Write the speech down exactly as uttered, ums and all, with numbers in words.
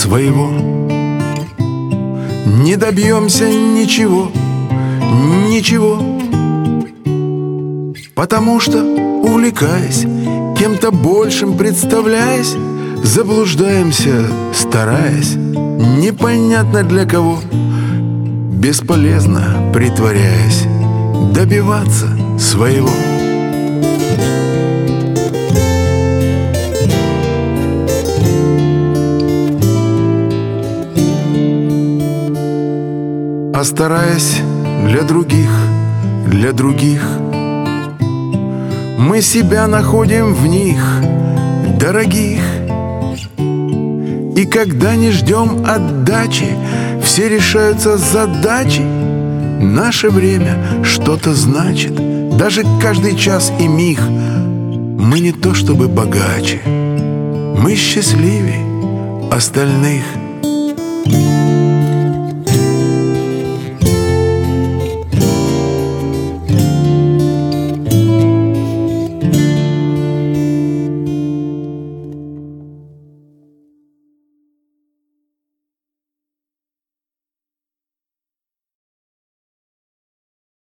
своего. Не добьемся ничего, ничего, потому что, увлекаясь кем-то большим, представляясь, заблуждаемся, стараясь, непонятно для кого, бесполезно притворяясь, добиваться своего. А стараясь для других, для других, мы себя находим в них, дорогих. И когда не ждем отдачи, все решаются задачи. Наше время что-то значит, даже каждый час и миг. Мы не то чтобы богаче, мы счастливее остальных.